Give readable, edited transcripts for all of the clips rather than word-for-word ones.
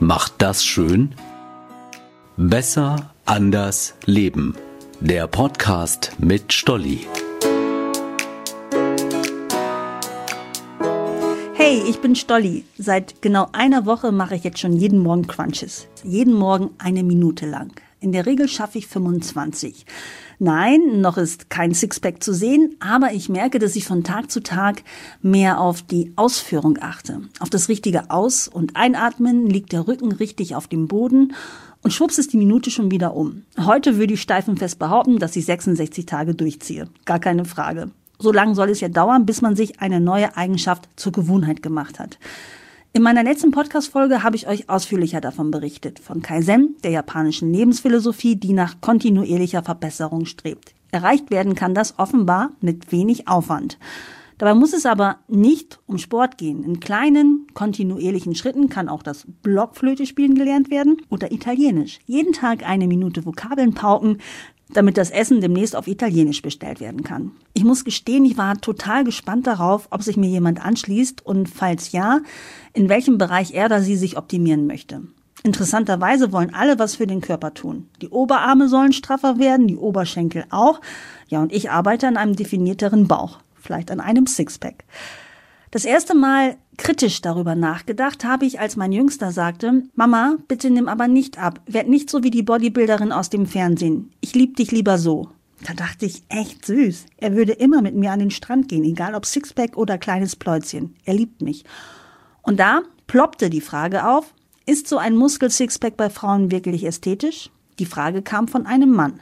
macht das schön? Besser, anders, leben. Der Podcast mit Stolli. Hey, ich bin Stolli. Seit genau einer Woche mache ich jetzt schon jeden Morgen Crunches. Jeden Morgen 1 Minute lang. In der Regel schaffe ich 25. Nein, noch ist kein Sixpack zu sehen, aber ich merke, dass ich von Tag zu Tag mehr auf die Ausführung achte. Auf das richtige Aus- und Einatmen, liegt der Rücken richtig auf dem Boden und schwupps ist die Minute schon wieder um. Heute würde ich steif und fest behaupten, dass ich 66 Tage durchziehe. Gar keine Frage. So lange soll es ja dauern, bis man sich eine neue Eigenschaft zur Gewohnheit gemacht hat. In meiner letzten Podcast-Folge habe ich euch ausführlicher davon berichtet, von Kaizen, der japanischen Lebensphilosophie, die nach kontinuierlicher Verbesserung strebt. Erreicht werden kann das offenbar mit wenig Aufwand. Dabei muss es aber nicht um Sport gehen. In kleinen, kontinuierlichen Schritten kann auch das Blockflöte spielen gelernt werden oder Italienisch. Jeden Tag 1 Minute Vokabeln pauken, damit das Essen demnächst auf Italienisch bestellt werden kann. Ich muss gestehen, ich war total gespannt darauf, ob sich mir jemand anschließt und falls ja, in welchem Bereich er oder sie sich optimieren möchte. Interessanterweise wollen alle was für den Körper tun. Die Oberarme sollen straffer werden, die Oberschenkel auch. Ja, und ich arbeite an einem definierteren Bauch, vielleicht an einem Sixpack. Das erste Mal kritisch darüber nachgedacht habe ich, als mein Jüngster sagte, Mama, bitte nimm aber nicht ab, werd nicht so wie die Bodybuilderin aus dem Fernsehen. Ich lieb dich lieber so. Da dachte ich, echt süß. Er würde immer mit mir an den Strand gehen, egal ob Sixpack oder kleines Pläuzchen. Er liebt mich. Und da ploppte die Frage auf, ist so ein Muskel-Sixpack bei Frauen wirklich ästhetisch? Die Frage kam von einem Mann.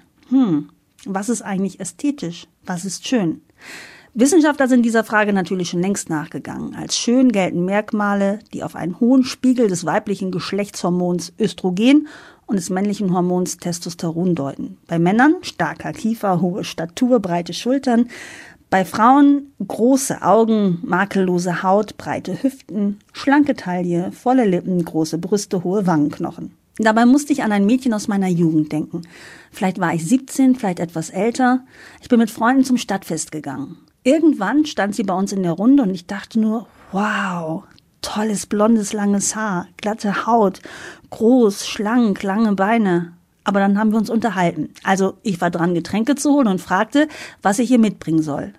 Was ist eigentlich ästhetisch? Was ist schön? Wissenschaftler sind dieser Frage natürlich schon längst nachgegangen. Als schön gelten Merkmale, die auf einen hohen Spiegel des weiblichen Geschlechtshormons Östrogen und des männlichen Hormons Testosteron deuten. Bei Männern starker Kiefer, hohe Statur, breite Schultern. Bei Frauen große Augen, makellose Haut, breite Hüften, schlanke Taille, volle Lippen, große Brüste, hohe Wangenknochen. Dabei musste ich an ein Mädchen aus meiner Jugend denken. Vielleicht war ich 17, vielleicht etwas älter. Ich bin mit Freunden zum Stadtfest gegangen. Irgendwann stand sie bei uns in der Runde und ich dachte nur, wow, tolles, blondes, langes Haar, glatte Haut, groß, schlank, lange Beine. Aber dann haben wir uns unterhalten. Also ich war dran, Getränke zu holen und fragte, was ich ihr mitbringen soll.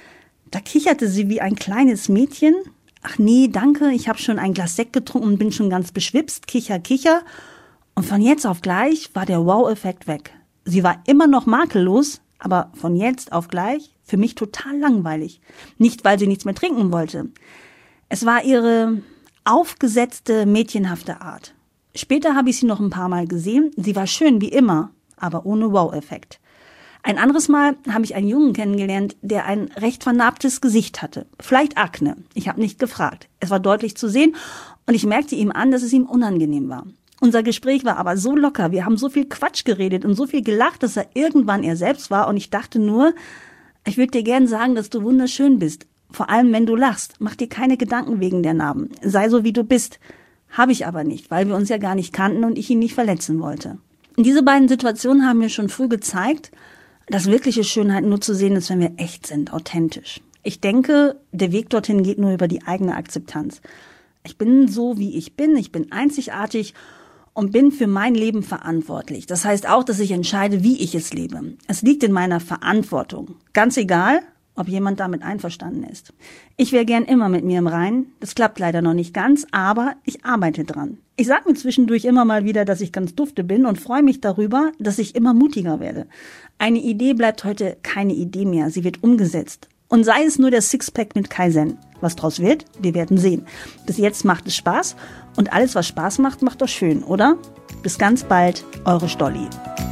Da kicherte sie wie ein kleines Mädchen. Ach nee, danke, ich habe schon ein Glas Sekt getrunken und bin schon ganz beschwipst, kicher, kicher. Und von jetzt auf gleich war der Wow-Effekt weg. Sie war immer noch makellos, aber von jetzt auf gleich für mich total langweilig. Nicht, weil sie nichts mehr trinken wollte. Es war ihre aufgesetzte, mädchenhafte Art. Später habe ich sie noch ein paar Mal gesehen. Sie war schön wie immer, aber ohne Wow-Effekt. Ein anderes Mal habe ich einen Jungen kennengelernt, der ein recht vernarbtes Gesicht hatte. Vielleicht Akne. Ich habe nicht gefragt. Es war deutlich zu sehen und ich merkte ihm an, dass es ihm unangenehm war. Unser Gespräch war aber so locker. Wir haben so viel Quatsch geredet und so viel gelacht, dass er irgendwann er selbst war. Und ich dachte nur, ich würde dir gern sagen, dass du wunderschön bist. Vor allem, wenn du lachst. Mach dir keine Gedanken wegen der Narben. Sei so, wie du bist. Habe ich aber nicht, weil wir uns ja gar nicht kannten und ich ihn nicht verletzen wollte. Und diese beiden Situationen haben mir schon früh gezeigt, dass wirkliche Schönheit nur zu sehen ist, wenn wir echt sind, authentisch. Ich denke, der Weg dorthin geht nur über die eigene Akzeptanz. Ich bin so, wie ich bin einzigartig und bin für mein Leben verantwortlich. Das heißt auch, dass ich entscheide, wie ich es lebe. Es liegt in meiner Verantwortung. Ganz egal, ob jemand damit einverstanden ist. Ich wäre gern immer mit mir im Reinen. Das klappt leider noch nicht ganz, aber ich arbeite dran. Ich sage mir zwischendurch immer mal wieder, dass ich ganz dufte bin und freue mich darüber, dass ich immer mutiger werde. Eine Idee bleibt heute keine Idee mehr. Sie wird umgesetzt. Und sei es nur der Sixpack mit Kaizen. Was draus wird, wir werden sehen. Bis jetzt macht es Spaß und alles, was Spaß macht, macht doch schön, oder? Bis ganz bald, eure Stolli.